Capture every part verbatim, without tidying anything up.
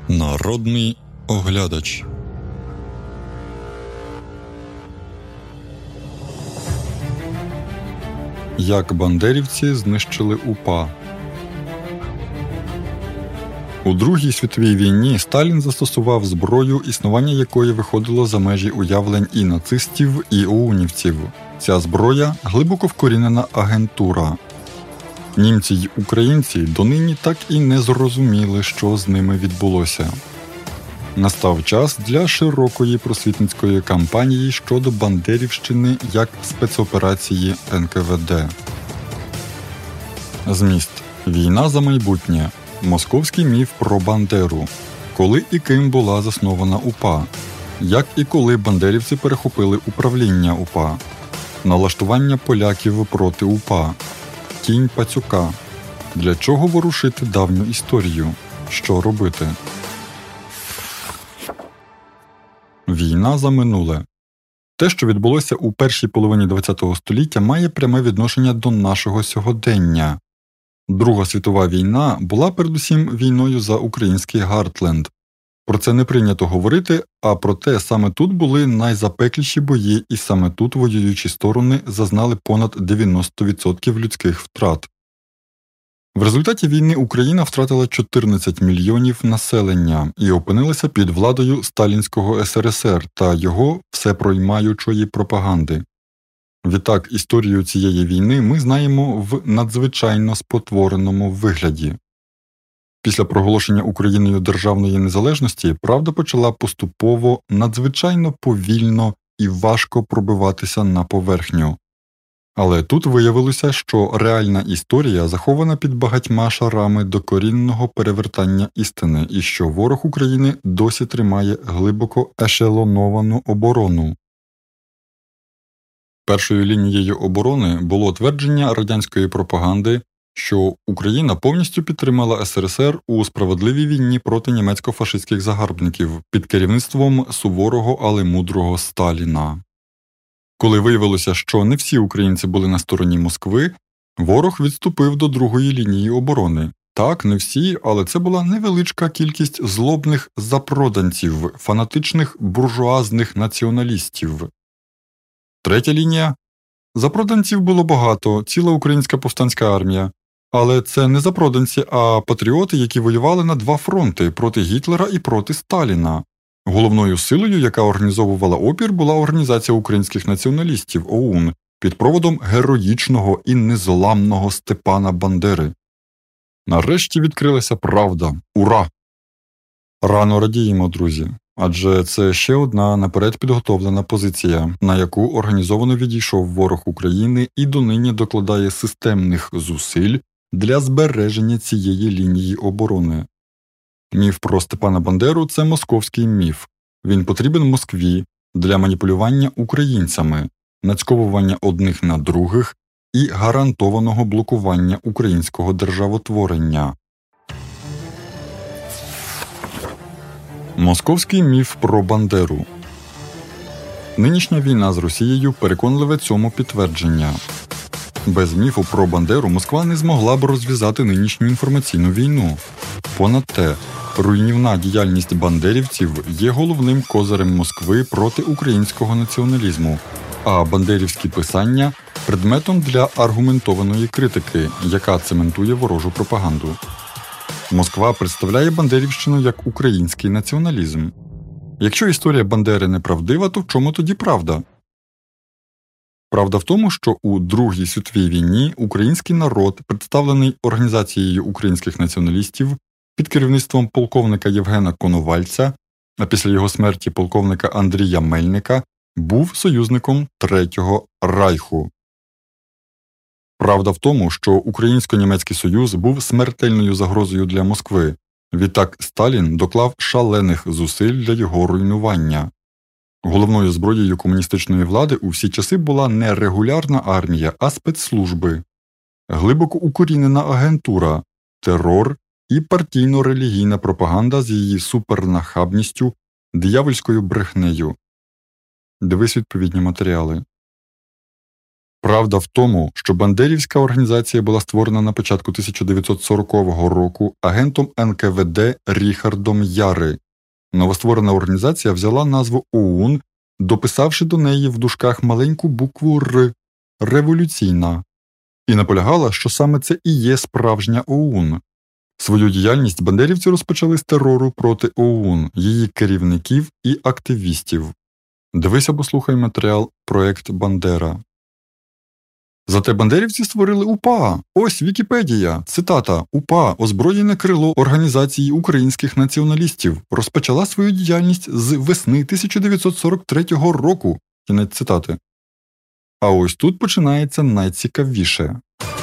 Народний оглядач. Як бандерівці знищили УПА. У Другій світовій війні Сталін застосував зброю, існування якої виходило за межі уявлень і нацистів, і оунівців. Ця зброя – глибоко вкорінена агентура. Німці й українці донині так і не зрозуміли, що з ними відбулося. Настав час для широкої просвітницької кампанії щодо Бандерівщини як спецоперації ен ка ве де. Зміст. Війна за майбутнє. Московський міф про Бандеру. Коли і ким була заснована УПА. Як і коли бандерівці перехопили управління УПА. Налаштування поляків проти УПА. Кінь Пацюка. Для чого ворушити давню історію? Що робити? Війна за минуле. Те, що відбулося у першій половині ХХ століття, має пряме відношення до нашого сьогодення. Друга світова війна була передусім війною за український Гартленд. Про це не прийнято говорити, а проте саме тут були найзапекліші бої і саме тут воюючі сторони зазнали понад дев'яносто відсотків людських втрат. В результаті війни Україна втратила чотирнадцять мільйонів населення і опинилася під владою Сталінського ес ер ес ер та його всепроймаючої пропаганди. Відтак, історію цієї війни ми знаємо в надзвичайно спотвореному вигляді. Після проголошення Україною державної незалежності правда почала поступово, надзвичайно повільно і важко пробиватися на поверхню. Але тут виявилося, що реальна історія захована під багатьма шарами докорінного перевертання істини і що ворог України досі тримає глибоко ешелоновану оборону. Першою лінією оборони було твердження радянської пропаганди, що Україна повністю підтримала ес ер ес ер у справедливій війні проти німецько-фашистських загарбників під керівництвом суворого, але мудрого Сталіна. Коли виявилося, що не всі українці були на стороні Москви, ворог відступив до другої лінії оборони. Так, не всі, але це була невеличка кількість злобних запроданців, фанатичних буржуазних націоналістів. Третя лінія. Запроданців було багато, ціла українська повстанська армія. Але це не запроданці, а патріоти, які воювали на два фронти – проти Гітлера і проти Сталіна. Головною силою, яка організовувала опір, була Організація українських націоналістів – о у ен під проводом героїчного і незламного Степана Бандери. Нарешті відкрилася правда. Ура! Рано радіємо, друзі. Адже це ще одна наперед підготовлена позиція, на яку організовано відійшов ворог України і донині докладає системних зусиль для збереження цієї лінії оборони. Міф про Степана Бандеру – це московський міф. Він потрібен Москві для маніпулювання українцями, нацьковування одних на других і гарантованого блокування українського державотворення. Московський міф про Бандеру. Нинішня війна з Росією – переконливе цьому підтвердження. Без міфу про Бандеру Москва не змогла б розв'язати нинішню інформаційну війну. Понад те, руйнівна діяльність бандерівців є головним козирем Москви проти українського націоналізму, а бандерівські писання – предметом для аргументованої критики, яка цементує ворожу пропаганду. Москва представляє Бандерівщину як український націоналізм. Якщо історія Бандери неправдива, то в чому тоді правда? Правда в тому, що у Другій світовій війні український народ, представлений Організацією українських націоналістів під керівництвом полковника Євгена Коновальця, а після його смерті полковника Андрія Мельника, був союзником Третього Райху. Правда в тому, що Українсько-німецький союз був смертельною загрозою для Москви. Відтак Сталін доклав шалених зусиль для його руйнування. Головною зброєю комуністичної влади у всі часи була не регулярна армія, а спецслужби, глибоко укорінена агентура, терор і партійно-релігійна пропаганда з її супернахабністю, диявольською брехнею. Дивись відповідні матеріали. Правда в тому, що бандерівська організація була створена на початку тисяча дев'ятсот сорокового року агентом ен ка ве де Ріхардом Яри. Новостворена організація взяла назву ОУН, дописавши до неї в дужках маленьку букву «Р» – «революційна», і наполягала, що саме це і є справжня ОУН. Свою діяльність бандерівці розпочали з терору проти ОУН, її керівників і активістів. Дивись або слухай матеріал «Проект Бандера». Зате бандерівці створили УПА. Ось Вікіпедія. Цитата. УПА, озброєне крило Організації українських націоналістів, розпочала свою діяльність з весни тисяча дев'ятсот сорок третього року. Кінець цитати. А ось тут починається найцікавіше.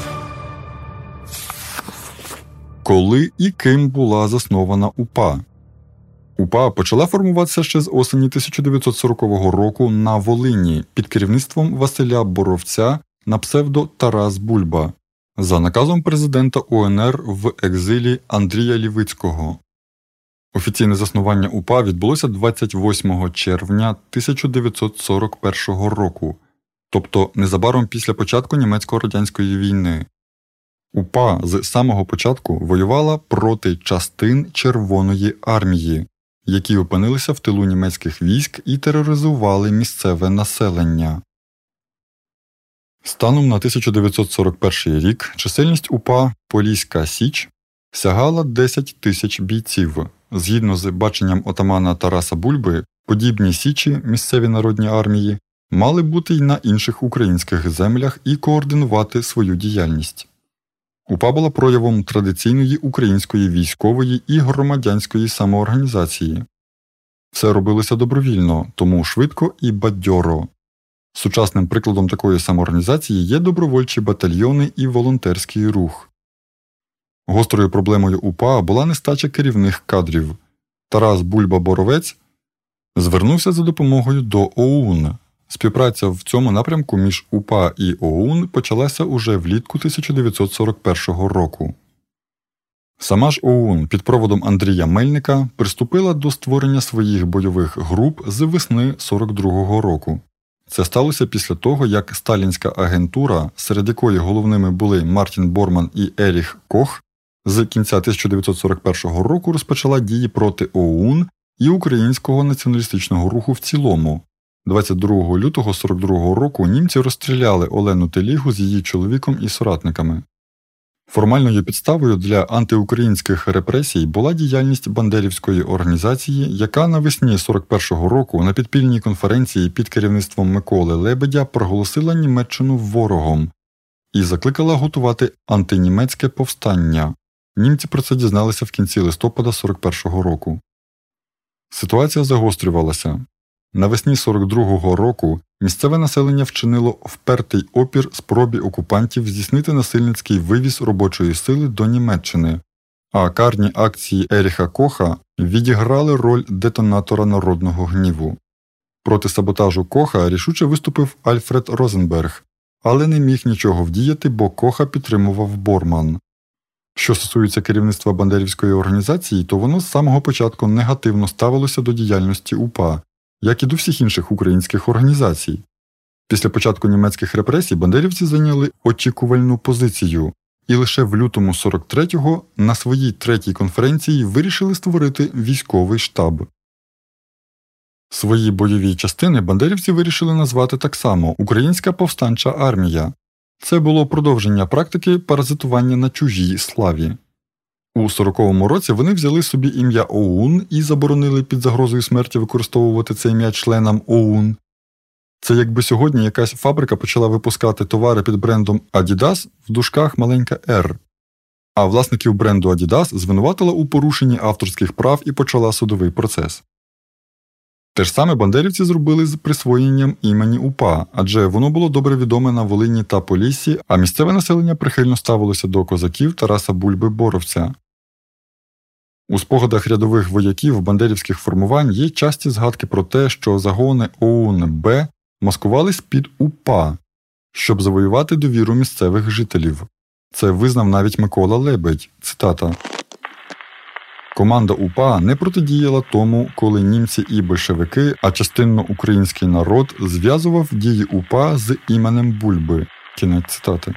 Коли і ким була заснована УПА? УПА почала формуватися ще з осені тисяча дев'ятсот сорокового року на Волині під керівництвом Василя Боровця на псевдо Тарас Бульба, за наказом президента о ен ер в екзилі Андрія Лівицького. Офіційне заснування УПА відбулося двадцять восьмого червня тисяча дев'ятсот сорок першого року, тобто незабаром після початку німецько-радянської війни. УПА з самого початку воювала проти частин Червоної армії, які опинилися в тилу німецьких військ і тероризували місцеве населення. Станом на тисяча дев'ятсот сорок перший рік чисельність УПА «Поліська Січ» сягала десять тисяч бійців. Згідно з баченням отамана Тараса Бульби, подібні січі, місцеві народні армії, мали бути й на інших українських землях і координувати свою діяльність. УПА була проявом традиційної української військової і громадянської самоорганізації. Все робилося добровільно, тому швидко і бадьоро. Сучасним прикладом такої самоорганізації є добровольчі батальйони і волонтерський рух. Гострою проблемою УПА була нестача керівних кадрів. Тарас Бульба-Боровець звернувся за допомогою до ОУН. Співпраця в цьому напрямку між УПА і ОУН почалася уже влітку тисяча дев'ятсот сорок першого року. Сама ж ОУН під проводом Андрія Мельника приступила до створення своїх бойових груп з весни сорок другого року. Це сталося після того, як сталінська агентура, серед якої головними були Мартін Борман і Еріх Кох, з кінця тисяча дев'ятсот сорок першого року розпочала дії проти ОУН і українського націоналістичного руху в цілому. двадцять другого лютого сорок другого року німці розстріляли Олену Телігу з її чоловіком і соратниками. Формальною підставою для антиукраїнських репресій була діяльність бандерівської організації, яка навесні сорок першого року на підпільній конференції під керівництвом Миколи Лебедя проголосила Німеччину ворогом і закликала готувати антинімецьке повстання. Німці про це дізналися в кінці листопада сорок першого року. Ситуація загострювалася. Навесні сорок другого року місцеве населення вчинило впертий опір спробі окупантів здійснити насильницький вивіз робочої сили до Німеччини, а карні акції Еріха Коха відіграли роль детонатора народного гніву. Проти саботажу Коха рішуче виступив Альфред Розенберг, але не міг нічого вдіяти, бо Коха підтримував Борман. Що стосується керівництва бандерівської організації, то воно з самого початку негативно ставилося до діяльності УПА, як і до всіх інших українських організацій. Після початку німецьких репресій бандерівці зайняли очікувальну позицію і лише в лютому сорок третього на своїй третій конференції вирішили створити військовий штаб. Свої бойові частини бандерівці вирішили назвати так само «Українська повстанча армія». Це було продовження практики паразитування на чужій славі. У сороковому році вони взяли собі ім'я ОУН і заборонили під загрозою смерті використовувати це ім'я членам ОУН. Це якби сьогодні якась фабрика почала випускати товари під брендом Adidas в дужках маленька «Р», а власників бренду Adidas звинуватила у порушенні авторських прав і почала судовий процес. Те ж саме бандерівці зробили з присвоєнням імені УПА, адже воно було добре відоме на Волині та Поліссі, а місцеве населення прихильно ставилося до козаків Тараса Бульби-Боровця. У спогадах рядових вояків бандерівських формувань є часті згадки про те, що загони ОУН-Б маскувались під УПА, щоб завоювати довіру місцевих жителів. Це визнав навіть Микола Лебедь, цитата. Команда УПА не протидіяла тому, коли німці і большевики, а частинно український народ, зв'язував дії УПА з іменем Бульби. Кінець цитати.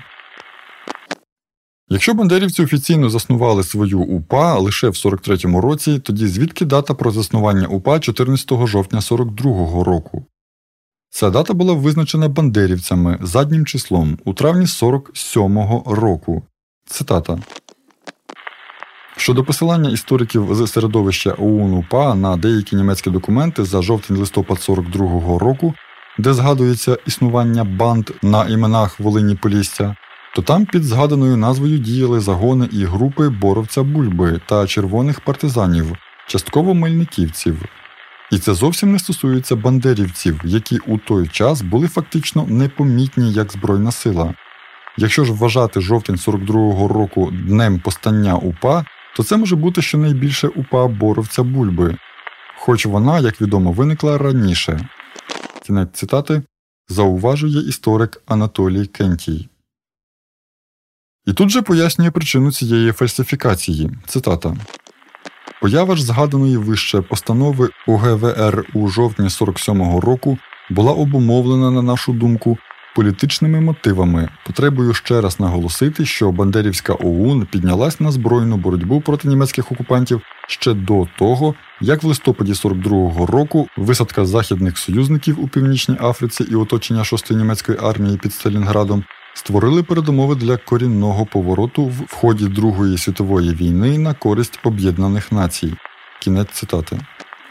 Якщо бандерівці офіційно заснували свою УПА лише в сорок третьому році, тоді звідки дата про заснування УПА чотирнадцятого жовтня сорок другого року? Ця дата була визначена бандерівцями заднім числом у травні сорок сьомого року. Цитата. Щодо посилання істориків з середовища ОУН-УПА на деякі німецькі документи за жовтень-листопад сорок другого року, де згадується існування банд на іменах Волині-Полісся, то там під згаданою назвою діяли загони і групи боровця Бульби та червоних партизанів, частково мельниківців. І це зовсім не стосується бандерівців, які у той час були фактично непомітні як збройна сила. Якщо ж вважати жовтень сорок другого року днем постання УПА, то це може бути щонайбільше УПА боровця Бульби, хоч вона, як відомо, виникла раніше. Кінець цитати зауважує історик Анатолій Кентій. І тут же пояснює причину цієї фальсифікації. Цитата. Поява ж згаданої вище постанови УГВР у жовтні сорок сьомого року була обумовлена, на нашу думку, політичними мотивами, потребою ще раз наголосити, що бандерівська ОУН піднялась на збройну боротьбу проти німецьких окупантів ще до того, як в листопаді сорок другого року висадка західних союзників у Північній Африці і оточення шостої німецької армії під Сталінградом створили передумови для корінного повороту в ході Другої світової війни на користь Об'єднаних Націй. Кінець цитати.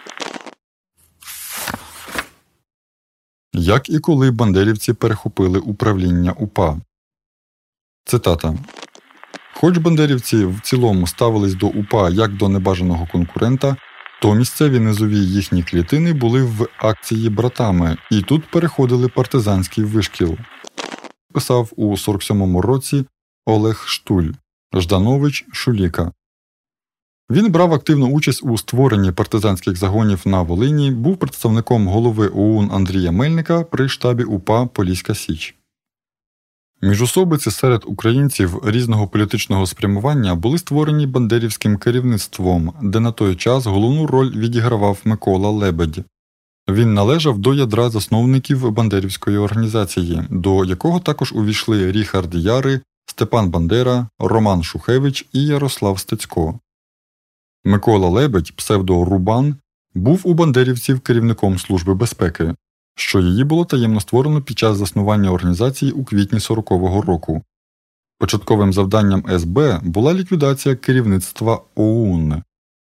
Як і коли бандерівці перехопили управління УПА? Цитата. Хоч бандерівці в цілому ставились до УПА як до небажаного конкурента, то місцеві низові їхні клітини були в акції братами, і тут переходили партизанський вишкіл. Писав у сорок сьомому році Олег Штуль, Жданович Шуліка. Він брав активну участь у створенні партизанських загонів на Волині, був представником голови ОУН Андрія Мельника при штабі УПА «Поліська Січ». Міжособиці серед українців різного політичного спрямування були створені бандерівським керівництвом, де на той час головну роль відігравав Микола Лебедь. Він належав до ядра засновників бандерівської організації, до якого також увійшли Ріхард Яри, Степан Бандера, Роман Шухевич і Ярослав Стецько. Микола Лебедь, псевдо Рубан, був у бандерівців керівником Служби безпеки, що її було таємно створено під час заснування організації у квітні сорокового року. Початковим завданням ес бе була ліквідація керівництва ОУН.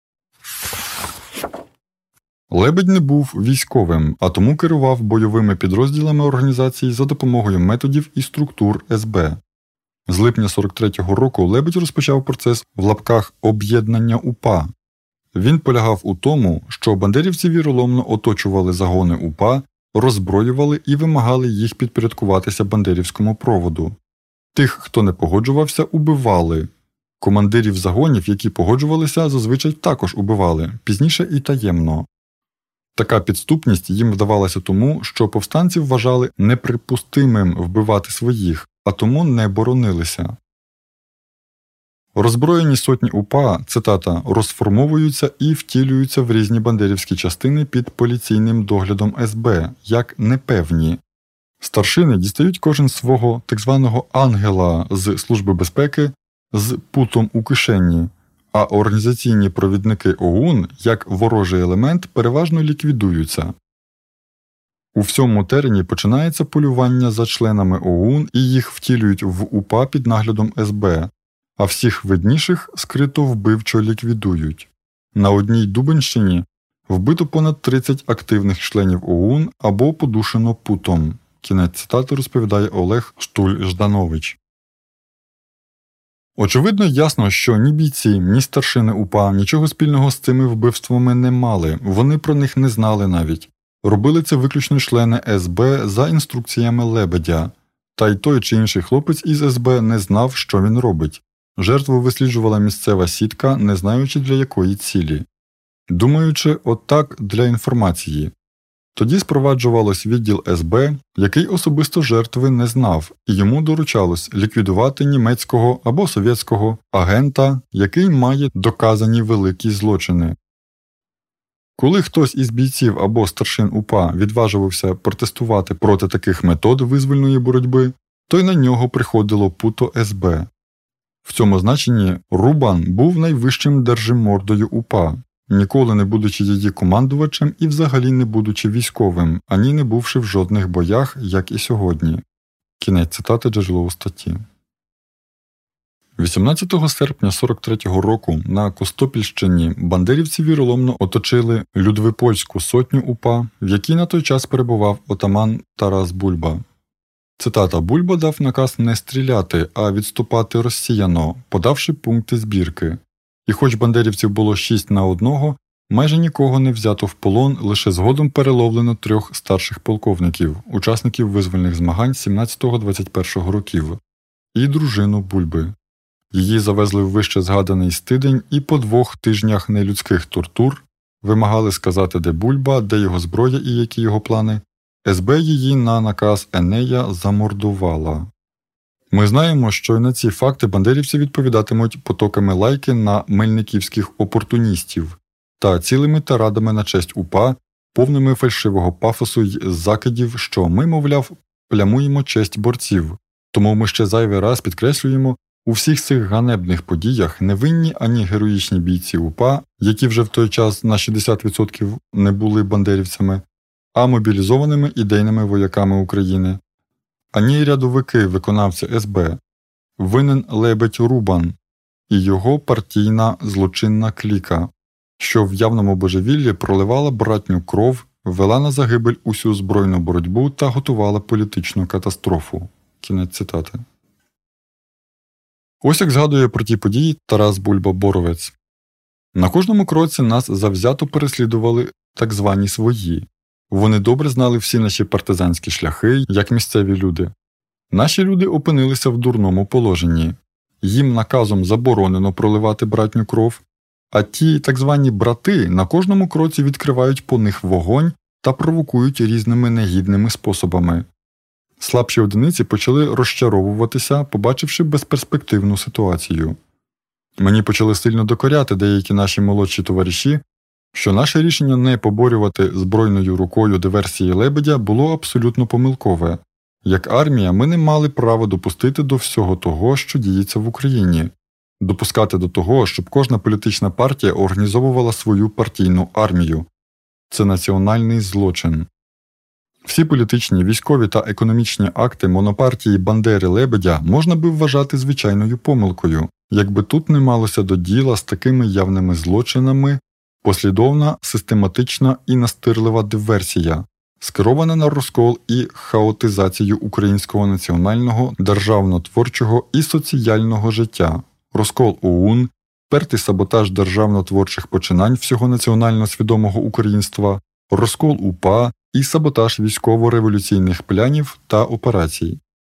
Лебедь не був військовим, а тому керував бойовими підрозділами організації за допомогою методів і структур ес бе. З липня сорок третього року Лебедь розпочав процес в лапках «об'єднання УПА». Він полягав у тому, що бандерівці віроломно оточували загони УПА, роззброювали і вимагали їх підпорядкуватися бандерівському проводу. Тих, хто не погоджувався, убивали. Командирів загонів, які погоджувалися, зазвичай також убивали, пізніше і таємно. Така підступність їм вдавалася тому, що повстанці вважали неприпустимим вбивати своїх, а тому не боронилися. Роззброєні сотні УПА, цитата, розформовуються і втілюються в різні бандерівські частини під поліційним доглядом ес бе, як непевні. Старшини дістають кожен свого так званого ангела з Служби безпеки з путом у кишені, а організаційні провідники ОУН, як ворожий елемент, переважно ліквідуються. У всьому терені починається полювання за членами ОУН і їх втілюють в УПА під наглядом ес бе, а всіх видніших скрито вбивчо ліквідують. На одній Дубенщині вбито понад тридцять активних членів ОУН або подушено путом. Кінець цитати розповідає Олег Штуль-Жданович. Очевидно, ясно, що ні бійці, ні старшини УПА нічого спільного з цими вбивствами не мали, вони про них не знали навіть. Робили це виключно члени ес бе за інструкціями Лебедя, та й той чи інший хлопець із ес бе не знав, що він робить. Жертву висліджувала місцева сітка, не знаючи для якої цілі. Думаючи отак для інформації. Тоді спроваджувалось відділ ес бе, який особисто жертви не знав, і йому доручалось ліквідувати німецького або совєтського агента, який має доказані великі злочини. Коли хтось із бійців або старшин УПА відважувався протестувати проти таких метод визвольної боротьби, то й на нього приходило путо ес бе. В цьому значенні Рубан був найвищим держимордою УПА, ніколи не будучи її командувачем і взагалі не будучи військовим, ані не бувши в жодних боях, як і сьогодні. Кінець цитати джерело у статті. вісімнадцятого серпня сорок третього року на Костопільщині бандерівці віроломно оточили Людвипольську сотню УПА, в якій на той час перебував отаман Тарас Бульба. Цитата: «Бульба дав наказ не стріляти, а відступати розсіяно, подавши пункти збірки. І хоч бандерівців було шість на одного, майже нікого не взято в полон, лише згодом переловлено трьох старших полковників, учасників визвольних змагань сімнадцятого-двадцять першого років, і дружину Бульби. Її завезли в вище згаданий Стидень і по двох тижнях нелюдських тортур вимагали сказати, де Бульба, де його зброя і які його плани. ес бе її на наказ Енея замордувала». Ми знаємо, що й на ці факти бандерівці відповідатимуть потоками лайки на мельниківських опортуністів та цілими тарадами на честь УПА, повними фальшивого пафосу й закидів, що ми, мовляв, плямуємо честь борців. Тому ми ще зайвий раз підкреслюємо, у всіх цих ганебних подіях не винні ані героїчні бійці УПА, які вже в той час на шістдесят відсотків не були бандерівцями, а мобілізованими ідейними вояками України, ані рядовики виконавці ес бе. Винен Лебедь Рубан і його партійна злочинна кліка, що в явному божевіллі проливала братню кров, вела на загибель усю збройну боротьбу та готувала політичну катастрофу. Кінець цитати. Ось як згадує про ті події Тарас Бульба-Боровець. «На кожному кроці нас завзято переслідували так звані свої. Вони добре знали всі наші партизанські шляхи, як місцеві люди. Наші люди опинилися в дурному положенні. Їм наказом заборонено проливати братню кров, а ті так звані брати на кожному кроці відкривають по них вогонь та провокують різними негідними способами. Слабші одиниці почали розчаровуватися, побачивши безперспективну ситуацію. Мені почали сильно докоряти деякі наші молодші товариші, що наше рішення не поборювати збройною рукою диверсії Лебедя було абсолютно помилкове. Як армія ми не мали права допустити до всього того, що діється в Україні. Допускати до того, щоб кожна політична партія організовувала свою партійну армію. Це національний злочин. Всі політичні, військові та економічні акти монопартії Бандери-Лебедя можна би вважати звичайною помилкою, якби тут не малося до діла з такими явними злочинами послідовна, систематична і настирлива диверсія, скерована на розкол і хаотизацію українського національного, державно-творчого і соціального життя, розкол ОУН, пертий саботаж державно-творчих починань всього національно свідомого українства, розкол УПА і саботаж військово-революційних планів та операцій.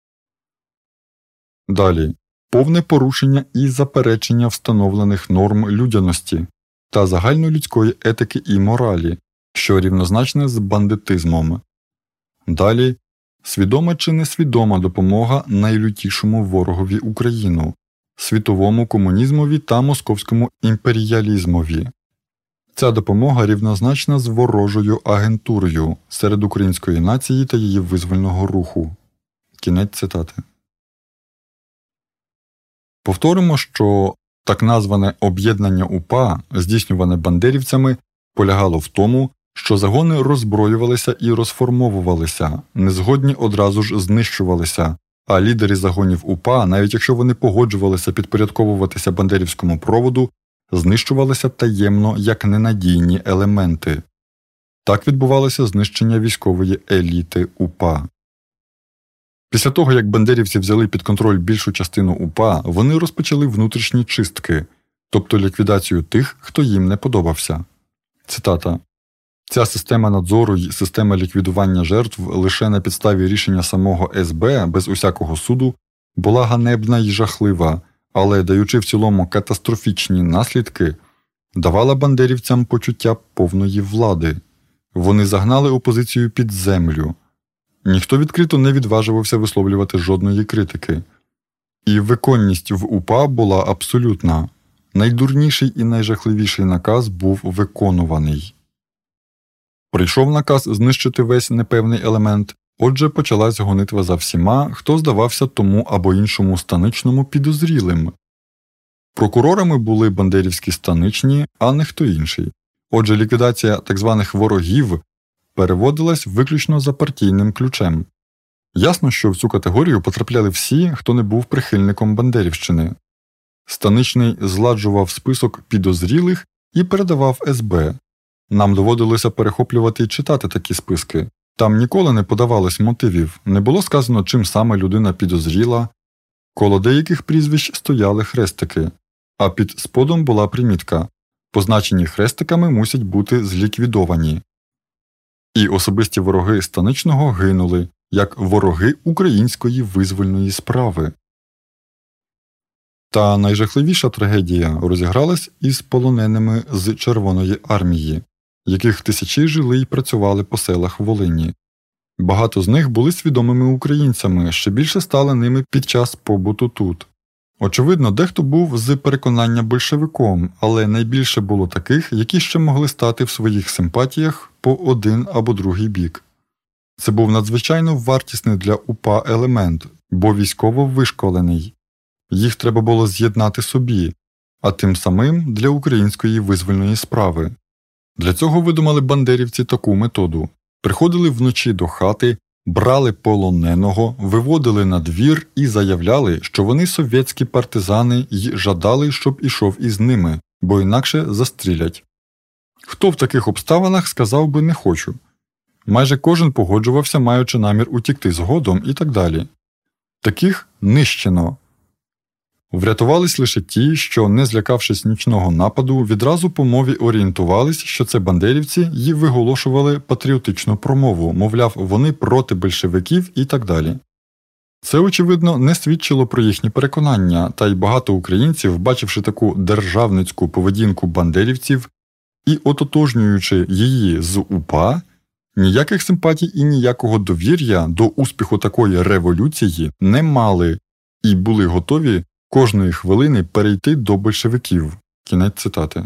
Далі. Повне порушення і заперечення встановлених норм людяності та загальнолюдської етики і моралі, що рівнозначне з бандитизмом. Далі. Свідома чи несвідома допомога найлютішому ворогові Україну, світовому комунізмові та московському імперіалізмові. Ця допомога рівнозначна з ворожою агентурою серед української нації та її визвольного руху. Кінець цитати. Повторимо, що так назване об'єднання УПА, здійснюване бандерівцями, полягало в тому, що загони роззброювалися і розформовувалися, незгодні одразу ж знищувалися, а лідери загонів УПА, навіть якщо вони погоджувалися підпорядковуватися бандерівському проводу, знищувалися таємно як ненадійні елементи. Так відбувалося знищення військової еліти УПА. Після того, як бандерівці взяли під контроль більшу частину УПА, вони розпочали внутрішні чистки, тобто ліквідацію тих, хто їм не подобався. Цитата. «Ця система надзору й система ліквідування жертв лише на підставі рішення самого ес бе без усякого суду була ганебна й жахлива, але, даючи в цілому катастрофічні наслідки, давала бандерівцям почуття повної влади. Вони загнали опозицію під землю. Ніхто відкрито не відважувався висловлювати жодної критики. І виконність в УПА була абсолютна. Найдурніший і найжахливіший наказ був виконуваний. Прийшов наказ знищити весь непевний елемент, отже почалась гонитва за всіма, хто здавався тому або іншому станичному підозрілим. Прокурорами були бандерівські станичні, а не хто інший. Отже, ліквідація так званих ворогів переводилась виключно за партійним ключем. Ясно, що в цю категорію потрапляли всі, хто не був прихильником Бандерівщини. Станичний зладжував список підозрілих і передавав ес бе. Нам доводилося перехоплювати і читати такі списки. Там ніколи не подавалось мотивів, не було сказано, чим саме людина підозріла. Коло деяких прізвищ стояли хрестики, а під сподом була примітка – позначені хрестиками мусять бути зліквідовані. І особисті вороги станичного гинули, як вороги української визвольної справи. Та найжахливіша трагедія розігралась із полоненими з Червоної армії, яких тисячі жили й працювали по селах Волині. Багато з них були свідомими українцями, ще більше стали ними під час побуту тут. Очевидно, дехто був з переконання большевиком, але найбільше було таких, які ще могли стати в своїх симпатіях по один або другий бік. Це був надзвичайно вартісний для УПА елемент, бо військово вишколений. Їх треба було з'єднати собі, а тим самим для української визвольної справи. Для цього видумали бандерівці таку методу. Приходили вночі до хати, брали полоненого, виводили на двір і заявляли, що вони совєтські партизани й жадали, щоб ішов із ними, бо інакше застрілять. Хто в таких обставинах сказав би «не хочу». Майже кожен погоджувався, маючи намір утікти згодом і так далі. Таких нищено. Врятувались лише ті, що, не злякавшись нічного нападу, відразу по мові орієнтувались, що це бандерівці, й виголошували патріотичну промову, мовляв, вони проти большевиків і так далі. Це, очевидно, не свідчило про їхні переконання, та й багато українців, бачивши таку державницьку поведінку бандерівців і ототожнюючи її з УПА, ніяких симпатій і ніякого довір'я до успіху такої революції не мали і були готові кожної хвилини перейти до большевиків. Кінець цитати.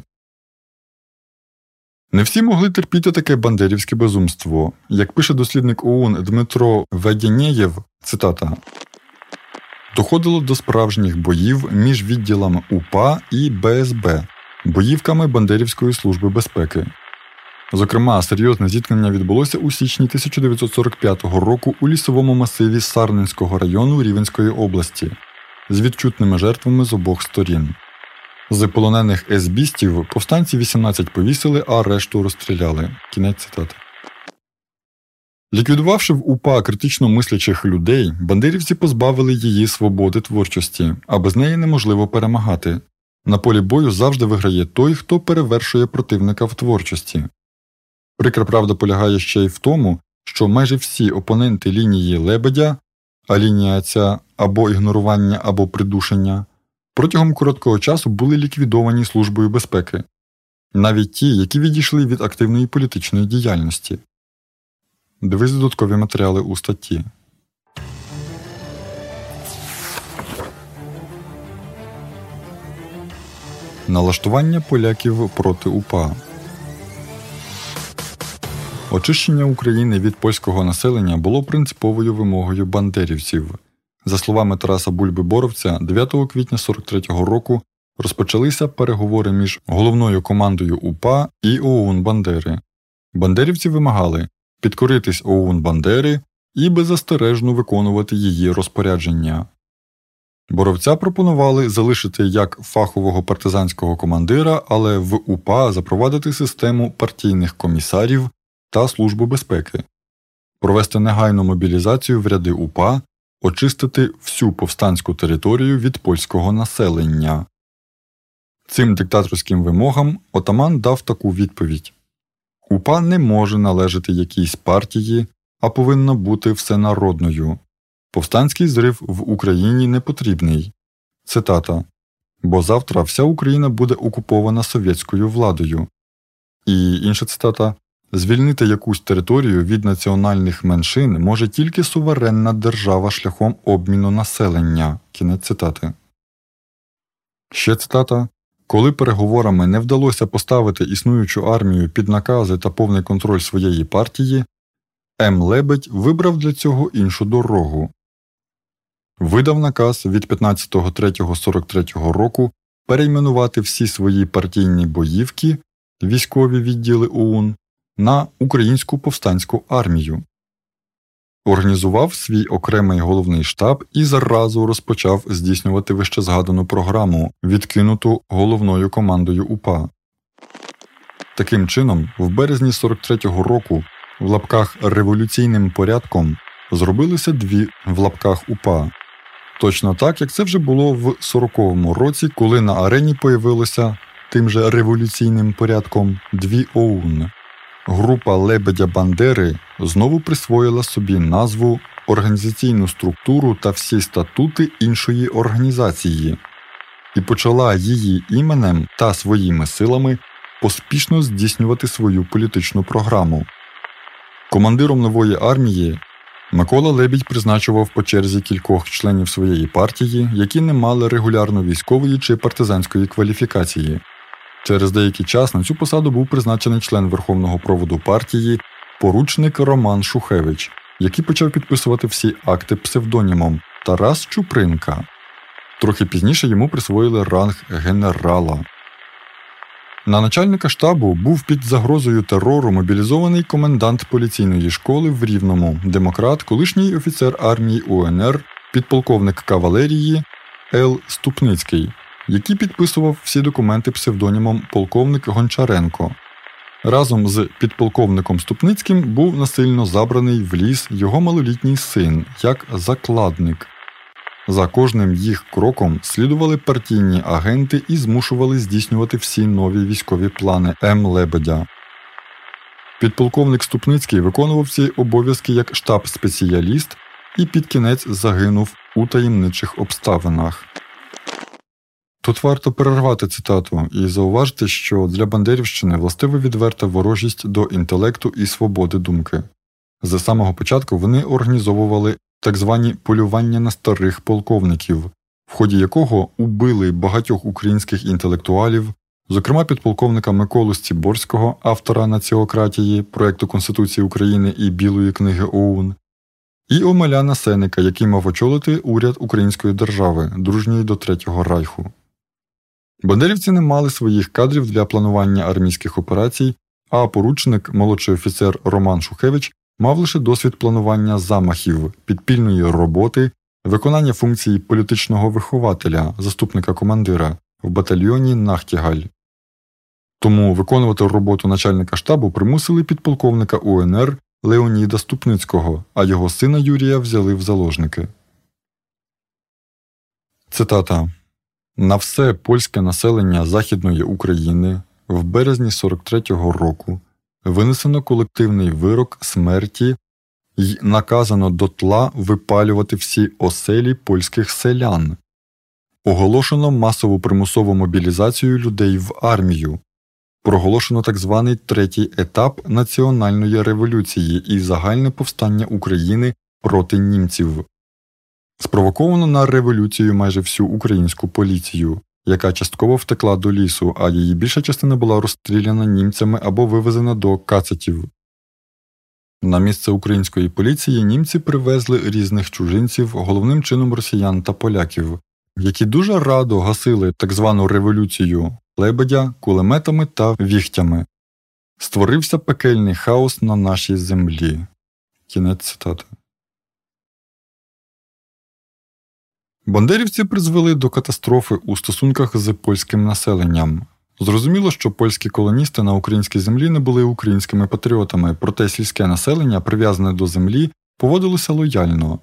Не всі могли терпіти таке бандерівське безумство. Як пише дослідник ОУН Дмитро Ведєнєєв, цитата, доходило до справжніх боїв між відділами УПА і Бе Ес Бе, боївками Бандерівської служби безпеки. Зокрема, серйозне зіткнення відбулося у січні тисяча дев'ятсот сорок п'ятого року у лісовому масиві Сарненського району Рівненської області з відчутними жертвами з обох сторін. З полонених есбістів повстанці вісімнадцять повісили, а решту розстріляли. Кінець цитати. Ліквідувавши в УПА критично мислячих людей, бандерівці позбавили її свободи творчості, а без неї неможливо перемагати. На полі бою завжди виграє той, хто перевершує противника в творчості. Прикра правда полягає ще й в тому, що майже всі опоненти лінії Лебедя, а лінія ця або ігнорування, або придушення, протягом короткого часу були ліквідовані Службою безпеки. Навіть ті, які відійшли від активної політичної діяльності. Дивись додаткові матеріали у статті. Налаштування поляків проти УПА. Очищення України від польського населення було принциповою вимогою бандерівців. За словами Тараса Бульби-Боровця, дев'ятого квітня сорок третього року розпочалися переговори між головною командою УПА і ОУН Бандери. Бандерівці вимагали підкоритись ОУН Бандери і беззастережно виконувати її розпорядження. Боровця пропонували залишити як фахового партизанського командира, але в УПА запровадити систему партійних комісарів та Службу безпеки, провести негайну мобілізацію в ряди УПА, очистити всю повстанську територію від польського населення. Цим диктаторським вимогам отаман дав таку відповідь. УПА не може належати якійсь партії, а повинна бути всенародною. Повстанський зрив в Україні не потрібний. Цитата. Бо завтра вся Україна буде окупована совєтською владою. І інша цитата. Звільнити якусь територію від національних меншин може тільки суверенна держава шляхом обміну населення. Кінець цитати. Ще цитата. Коли переговорами не вдалося поставити існуючу армію під накази та повний контроль своєї партії, М. Лебедь вибрав для цього іншу дорогу. Видав наказ від п'ятнадцятого третього сорок третього року перейменувати всі свої партійні боївки, військові відділи ОУН, на Українську повстанську армію. Організував свій окремий головний штаб і зразу розпочав здійснювати вищезгадану програму, відкинуту головною командою УПА. Таким чином, в березні сорок третього року в лапках «революційним порядком» зробилися дві в лапках УПА. Точно так, як це вже було в сороковому році, коли на арені появилося тим же революційним порядком дві ОУН. Група Лебедя-Бандери знову присвоїла собі назву, організаційну структуру та всі статути іншої організації і почала її іменем та своїми силами поспішно здійснювати свою політичну програму. Командиром нової армії Микола Лебідь призначував по черзі кількох членів своєї партії, які не мали регулярно військової чи партизанської кваліфікації. Через деякий час на цю посаду був призначений член Верховного проводу партії, поручник Роман Шухевич, який почав підписувати всі акти псевдонімом Тарас Чупринка. Трохи пізніше йому присвоїли ранг генерала. На начальника штабу був під загрозою терору мобілізований комендант поліційної школи в Рівному, демократ, колишній офіцер армії УНР, підполковник кавалерії Л. Ступницький, який підписував всі документи псевдонімом полковник Гончаренко. Разом з підполковником Ступницьким був насильно забраний в ліс його малолітній син, як закладник. За кожним їх кроком слідували партійні агенти і змушували здійснювати всі нові військові плани М. Лебедя. Підполковник Ступницький виконував ці обов'язки як штаб-спеціаліст і під кінець загинув у таємничих обставинах. Тут варто перервати цитату і зауважити, що для бандерівщини властива відверта ворожість до інтелекту і свободи думки. З самого початку вони організовували так звані полювання на старих полковників, в ході якого убили багатьох українських інтелектуалів, зокрема підполковника Миколу Стіборського, автора «Націократії», проєкту Конституції України і Білої книги ОУН, і Омеляна Сеника, який мав очолити уряд Української держави, дружньої до Третього Райху. Бандерівці не мали своїх кадрів для планування армійських операцій, а поручник, молодший офіцер Роман Шухевич, мав лише досвід планування замахів, підпільної роботи, виконання функцій політичного вихователя, заступника командира в батальйоні «Нахтігаль». Тому виконувати роботу начальника штабу примусили підполковника УНР Леоніда Ступницького, а його сина Юрія взяли в заложники. Цитата. «На все польське населення Західної України в березні сорок третього року винесено колективний вирок смерті й наказано дотла випалювати всі оселі польських селян. Оголошено масову примусову мобілізацію людей в армію. Проголошено так званий третій етап національної революції і загальне повстання України проти німців. Спровоковано на революцію майже всю українську поліцію, яка частково втекла до лісу, а її більша частина була розстріляна німцями або вивезена до кацатів. На місце української поліції німці привезли різних чужинців, головним чином росіян та поляків, які дуже радо гасили так звану революцію Лебедя кулеметами та віхтями. Створився пекельний хаос на нашій землі». Кінець цитати. Бандерівці призвели до катастрофи у стосунках з польським населенням. Зрозуміло, що польські колоністи на українській землі не були українськими патріотами, проте сільське населення, прив'язане до землі, поводилося лояльно.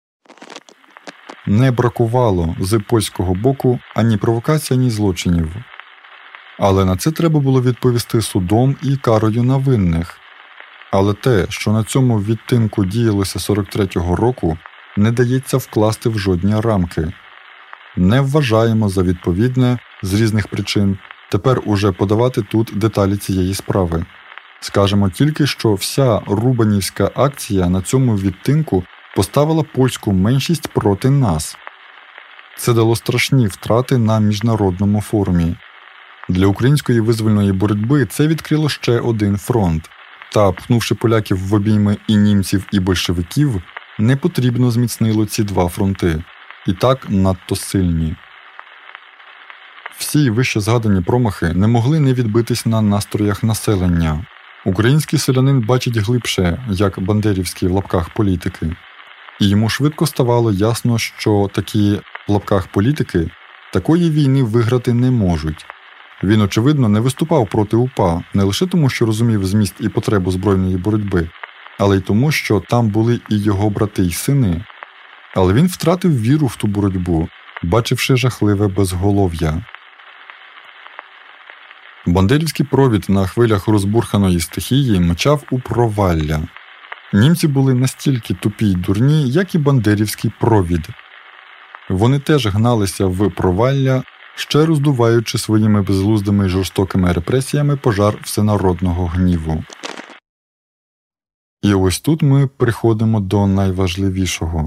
Не бракувало з польського боку ані провокацій, ані злочинів. Але на це треба було відповісти судом і карою на винних. Але те, що на цьому відтинку діялося сорок третього року, не дається вкласти в жодні рамки. Не вважаємо за відповідне, з різних причин, тепер уже подавати тут деталі цієї справи. Скажемо тільки, що вся Рубанівська акція на цьому відтинку поставила польську меншість проти нас. Це дало страшні втрати на міжнародному форумі. Для української визвольної боротьби це відкрило ще один фронт. Та, пхнувши поляків в обійми і німців, і большевиків, непотрібно зміцнило ці два фронти. І так надто сильні. Всі вище згадані промахи не могли не відбитись на настроях населення. Український селянин бачить глибше, як бандерівські в лапках політики. І йому швидко ставало ясно, що такі в лапках політики такої війни виграти не можуть. Він, очевидно, не виступав проти УПА не лише тому, що розумів зміст і потребу збройної боротьби, але й тому, що там були і його брати й сини. Але він втратив віру в ту боротьбу, бачивши жахливе безголов'я. Бандерівський провід на хвилях розбурханої стихії мчав у провалля. Німці були настільки тупі й дурні, як і бандерівський провід. Вони теж гналися в провалля, ще роздуваючи своїми безглуздими й жорстокими репресіями пожар всенародного гніву. І ось тут ми приходимо до найважливішого.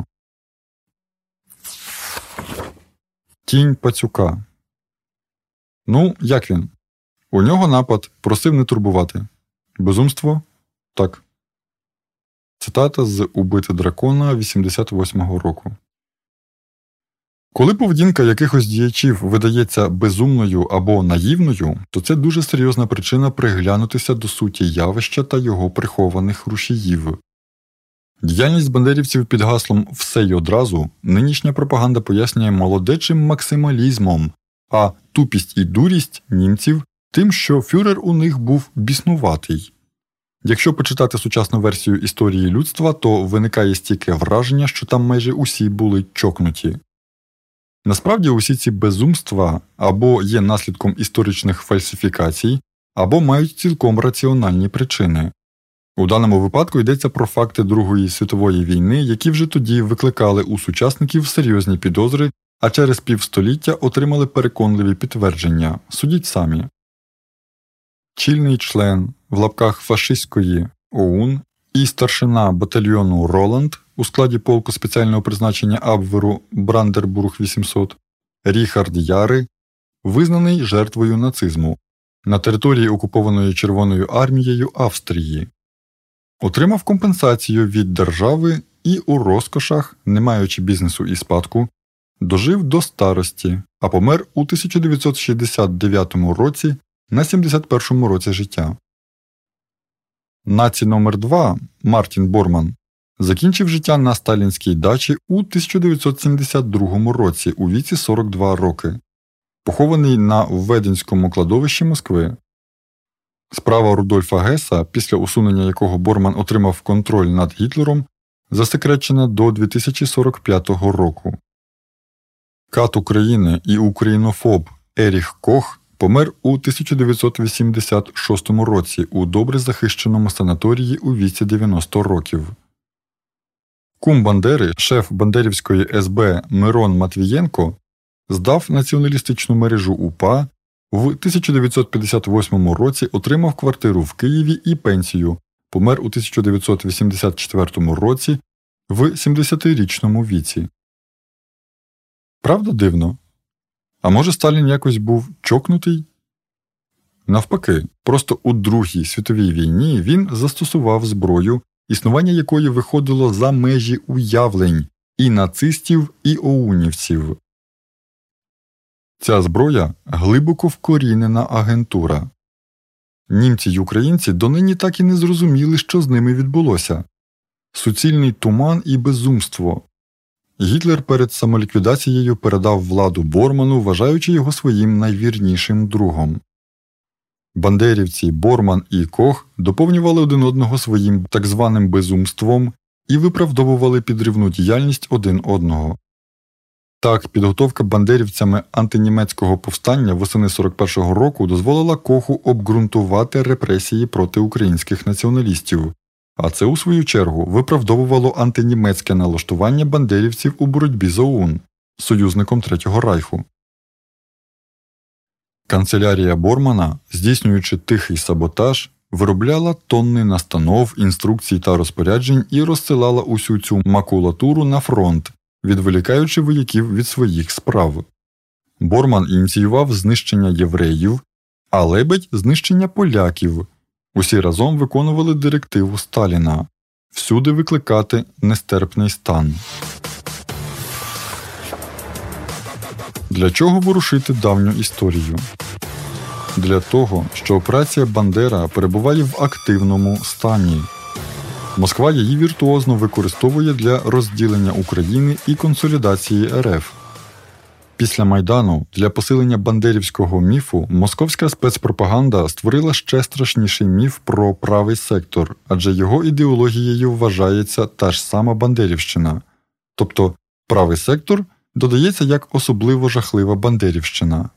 Тінь Пацюка. Ну, як він? У нього напад, просив не турбувати. Безумство? Так. Цитата з «Убити дракона» вісімдесят восьмого року. Коли поведінка якихось діячів видається безумною або наївною, то це дуже серйозна причина приглянутися до суті явища та його прихованих рушіїв. Діяльність бандерівців під гаслом «все й одразу» нинішня пропаганда пояснює молодечим максималізмом, а тупість і дурість німців тим, що фюрер у них був біснуватий. Якщо почитати сучасну версію історії людства, то виникає стійке враження, що там майже усі були чокнуті. Насправді усі ці безумства або є наслідком історичних фальсифікацій, або мають цілком раціональні причини. У даному випадку йдеться про факти Другої світової війни, які вже тоді викликали у сучасників серйозні підозри, а через півстоліття отримали переконливі підтвердження. Судіть самі. Чільний член в лапках фашистської ОУН і старшина батальйону «Роланд» у складі полку спеціального призначення Абверу Брандербург вісімсот Ріхард Яри визнаний жертвою нацизму на території, окупованої Червоною армією Австрії. Отримав компенсацію від держави і у розкошах, не маючи бізнесу і спадку, дожив до старості, а помер у тисяча дев'ятсот шістдесят дев'ятому році на сімдесят першому році життя. Наці номер два Мартін Борман закінчив життя на сталінській дачі у тисяча дев'ятсот сімдесят другому році у віці сорок два роки, похований на Введенському кладовищі Москви. Справа Рудольфа Геса, після усунення якого Борман отримав контроль над Гітлером, засекречена до дві тисячі сорок п'ятого року. Кат України і українофоб Еріх Кох помер у тисяча дев'ятсот вісімдесят шостому році у добре захищеному санаторії у віці дев'яносто років. Кум Бандери, шеф бандерівської ес бе Мирон Матвієнко, здав націоналістичну мережу УПА, в тисяча дев'ятсот п'ятдесят восьмому році отримав квартиру в Києві і пенсію, помер у тисяча дев'ятсот вісімдесят четвертому році в сімдесятирічному віці. Правда дивно? А може Сталін якось був чокнутий? Навпаки, просто у Другій світовій війні він застосував зброю, існування якої виходило за межі уявлень і нацистів, і оунівців. Ця зброя – глибоко вкорінена агентура. Німці й українці донині так і не зрозуміли, що з ними відбулося. Суцільний туман і безумство. Гітлер перед самоліквідацією передав владу Борману, вважаючи його своїм найвірнішим другом. Бандерівці, Борман і Кох доповнювали один одного своїм так званим безумством і виправдовували підривну діяльність один одного. Так, підготовка бандерівцями антинімецького повстання восени сорок першого року дозволила Коху обґрунтувати репресії проти українських націоналістів, а це, у свою чергу, виправдовувало антинімецьке налаштування бандерівців у боротьбі з ОУН, союзником Третього Райху. Канцелярія Бормана, здійснюючи тихий саботаж, виробляла тонни настанов, інструкцій та розпоряджень і розсилала усю цю макулатуру на фронт, відволікаючи вояків від своїх справ. Борман ініціював знищення євреїв, а Лебедь – знищення поляків. Усі разом виконували директиву Сталіна – всюди викликати нестерпний стан. Для чого ворушити давню історію? Для того, що операція «Бандера» перебуває в активному стані. Москва її віртуозно використовує для розділення України і консолідації ер еф. Після Майдану для посилення бандерівського міфу московська спецпропаганда створила ще страшніший міф про правий сектор, адже його ідеологією вважається та ж сама бандерівщина. Тобто правий сектор додається як особливо жахлива бандерівщина.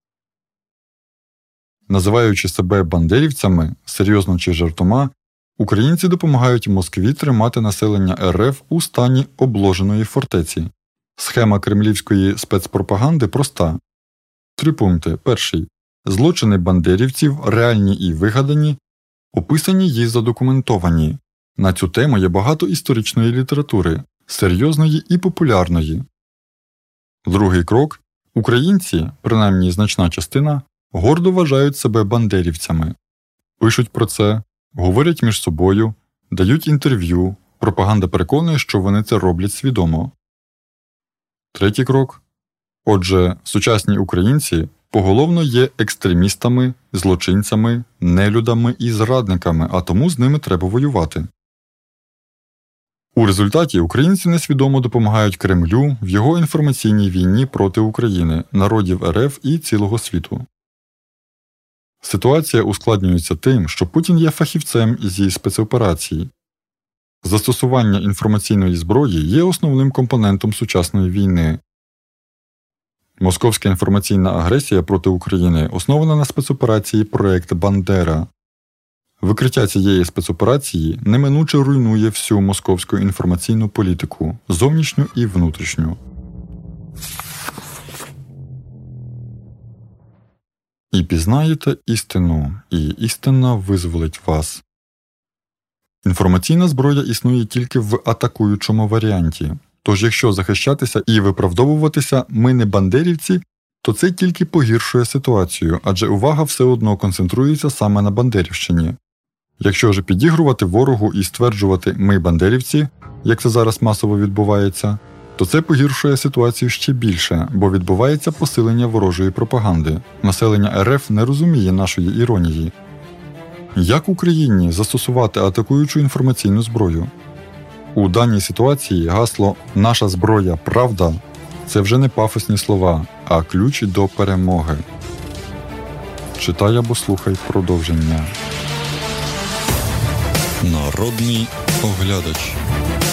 Називаючи себе бандерівцями, серйозно чи жартома, українці допомагають Москві тримати населення ер еф у стані обложеної фортеці. Схема кремлівської спецпропаганди проста. Три пункти. Перший. Злочини бандерівців, реальні і вигадані, описані і задокументовані. На цю тему є багато історичної літератури, серйозної і популярної. Другий крок. Українці, принаймні значна частина, гордо вважають себе бандерівцями. Пишуть про це, говорять між собою, дають інтерв'ю, пропаганда переконує, що вони це роблять свідомо. Третій крок. Отже, сучасні українці поголовно є екстремістами, злочинцями, нелюдами і зрадниками, а тому з ними треба воювати. У результаті українці несвідомо допомагають Кремлю в його інформаційній війні проти України, народів ер еф і цілого світу. Ситуація ускладнюється тим, що Путін є фахівцем зі спецоперацій. Застосування інформаційної зброї є основним компонентом сучасної війни. Московська інформаційна агресія проти України основана на спецоперації «Проект Бандера». Викриття цієї спецоперації неминуче руйнує всю московську інформаційну політику, зовнішню і внутрішню. І пізнаєте істину, і істина визволить вас. Інформаційна зброя існує тільки в атакуючому варіанті. Тож якщо захищатися і виправдовуватися «ми не бандерівці», то це тільки погіршує ситуацію, адже увага все одно концентрується саме на бандерівщині. Якщо ж підігрувати ворогу і стверджувати «ми бандерівці», як це зараз масово відбувається, то це погіршує ситуацію ще більше, бо відбувається посилення ворожої пропаганди. Населення ер еф не розуміє нашої іронії. Як Україні застосувати атакуючу інформаційну зброю? У даній ситуації гасло «Наша зброя – правда» – це вже не пафосні слова, а ключ до перемоги. Читай або слухай продовження. Народний оглядач.